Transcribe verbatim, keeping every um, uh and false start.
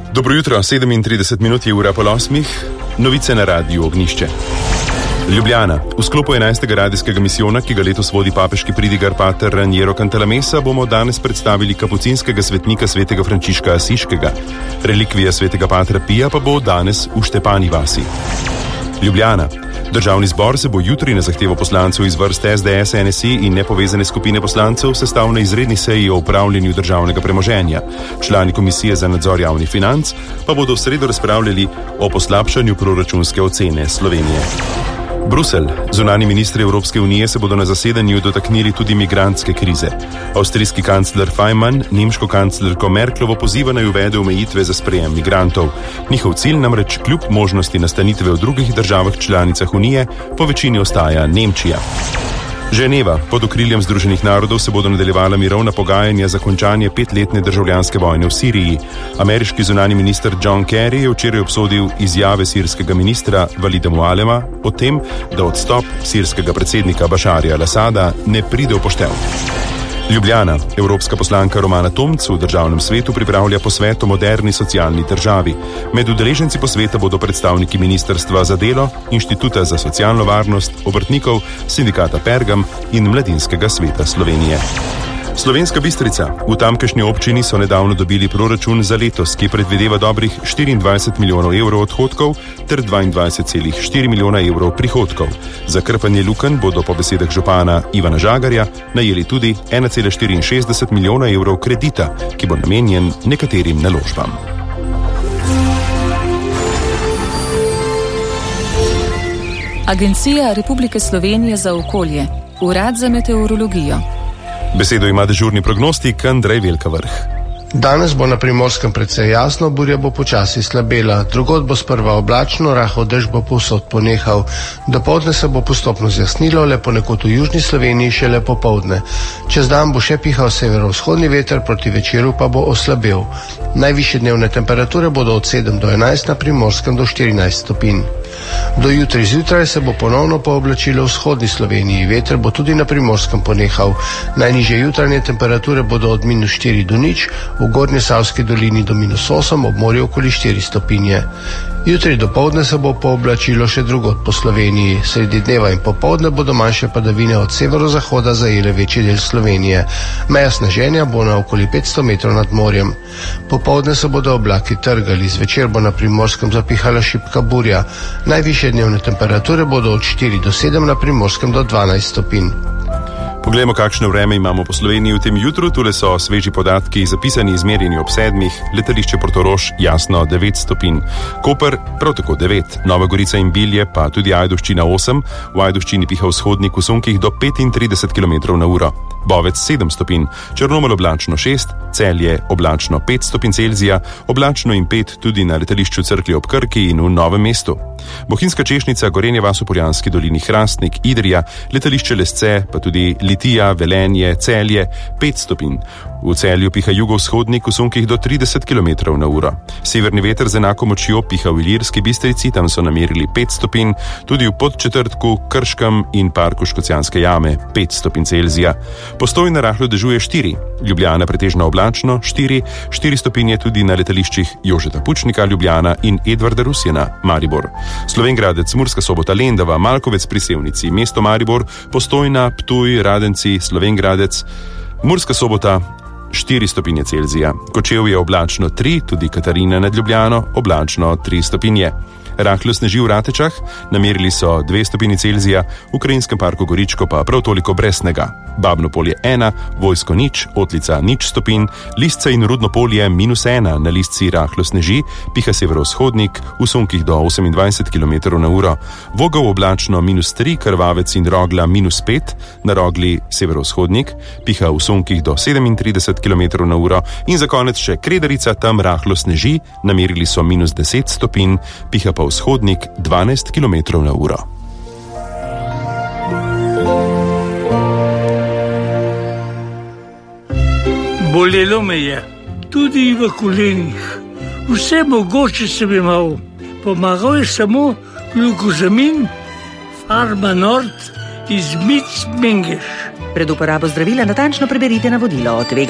Dobro jutro, sedemintrideset minut je ura pol osmih, novice na radiju Ognjišče. Ljubljana. V sklopu enajstega radijskega misijona, ki ga letos vodi papeški pridigar pater Raniero Cantalamessa, bomo danes predstavili kapucinskega svetnika svetega Frančiška Asiškega. Relikvija svetega patra Pija pa bo danes v Štepani vasi. Ljubljana. Državni zbor se bo jutri na zahtevo poslancev iz vrst es de es, en es i in nepovezane skupine poslancev sestal na izredni seji o upravljanju državnega premoženja. Člani komisije za nadzor javnih financ pa bodo v sredo razpravljali o poslabšanju proračunske ocene Slovenije. Bruselj. Zunanji ministri Evropske unije se bodo na zasedanju dotaknili tudi migrantske krize. Avstrijski kancler Faymann nemško kanclerko Merklovo poziva naj uvede omejitve za sprejem migrantov. Njihov cilj namreč kljub možnosti nastanitve v drugih državah članicah unije po večini ostaja Nemčija. Ženeva. Pod okriljem Združenih narodov se bodo nadaljevala mirovna pogajanja za končanje petletne državljanske vojne v Siriji. Ameriški zunanji minister John Kerry je včeraj obsodil izjave sirskega ministra Walida Mualema o tem, da odstop sirskega predsednika Bašarja al-Asada ne pride v poštev. Ljubljana. Evropska poslanka Romana Tomc v državnem svetu pripravlja posvet o moderni socialni državi. Med udeleženci posveta bodo predstavniki Ministrstva za delo, Inštituta za socialno varnost, obrtnikov, sindikata Pergam in Mladinskega sveta Slovenije. Slovenska Bistrica. V tamkajšnji občini so nedavno dobili proračun za letos, ki predvideva dobrih štiriindvajset milijonov evrov odhodkov ter dvaindvajset celih štiri milijona evrov prihodkov. Za krpanje lukenj bodo po besedah župana Ivana Žagarja najeli tudi ena cela štiriinšestdeset milijona evrov kredita, ki bo namenjen nekaterim naložbam. Agencija Republike Slovenije za okolje, Urad za meteorologijo. Besedo ima dežurni prognostik Andrej Velkavrh. Danes bo na Primorskem precej jasno, burja bo počasi slabela. Drugod bo sprva oblačno, rahel dež bo povsod ponehal. Dopoldne se bo postopno zjasnilo, le ponekod v južni Sloveniji šele popoldne. Čez dan bo še pihal severovzhodni veter, proti večeru pa bo oslabel. Najvišje dnevne temperature bodo od sedem do enajst, na Primorskem do štirinajst stopinj. Do jutri zjutraj se bo ponovno pooblačilo v vzhodni Sloveniji. Veter bo tudi na Primorskem ponehal. Najnižje jutranje temperature bodo od minus štiri do nič, v Gornjesavski dolini do minus osem, ob morju okoli štiri stopinje. Jutri dopoldne se bo pooblačilo še drugod po Sloveniji. Sredi dneva in popoldne bodo manjše padavine od severozahoda zajele večji del Slovenije. Meja sneženja bo na okoli petsto metrov nad morjem. Popoldne se bodo oblaki trgali, zvečer bo na Primorskem zapihala šibka burja. Najvišje dnevne temperature bodo od štiri do sedem, na Primorskem do dvanajst stopinj. Poglejmo, kakšno vreme imamo po Sloveniji v tem jutru. Tule so sveži podatki, zapisani izmerjeni ob sedmih. Letališče Portorož jasno devet stopinj. Koper prav tako devet. Nova Gorica in Bilje pa tudi Ajdovščina osem. V Ajdovščini piha vzhodnik v sunkih do petintrideset kilometrov na uro. Bovec sedem stopinj, Črnomelj oblačno šest, Celje oblačno pet stopinj Celzija, oblačno in pet tudi na letališču Cerklje ob Krki in v Novem mestu. Bohinjska Češnica, Gorenja vas v Poljanski dolini, Hrastnik, Idrija, letališče Lesce, pa tudi Litija, Velenje, Celje, pet stopinj. V Celju piha jugovzhodnik v sunkih do trideset kilometrov na uro. Severni veter z enako močjo piha v Ilirski Bistrici, tam so namerili pet stopinj, tudi v Podčetrtku, Krškem in parku Škocjanske jame pet stopinj Celzija. Postojna rahlo dežuje štiri, Ljubljana pretežno oblačno štiri, štiri stopinje tudi na letališčih Jožeta Pučnika, Ljubljana in Edvarda Rusjana, Maribor. Slovenj Gradec, Murska Sobota, Lendava, Malkovec pri Sevnici, mesto Maribor, Postojna, Ptuj, Radenci, Slovenj Gradec, Murska Sobota, štiri stopinje Celzija. Kočevje oblačno tri, tudi Katarina nad Ljubljano, oblačno tri stopinje. Rahlo sneži v Ratečah, namerili so dve stopinji Celzija, v Krajinskem parku Goričko pa prav toliko brez snega. Babno polje ena, Vojsko nič, Otlica nič stopinj, Listca in Rudno polje minus ena, na Listci rahlo sneži, piha severovzhodnik, v sunkih do osemindvajset kilometrov na uro. Vogov oblačno minus tri, Krvavec in Rogla minus pet, na Rogli severovzhodnik, piha v sunkih do sedemintrideset kilometrov na uro in za konec še Kredarica, tam rahlo sneži, namerili so minus deset stopinj, piha pa vzhodnik dvanajst kilometrov na uro. Bolelo me je, tudi v kolenih. Vse mogoče sem imel. Pomagal je samo glukozamin, Farma Nord iz Mic Mengeš. Pred uporabo zdravila natančno preberite navodilo o tveganju.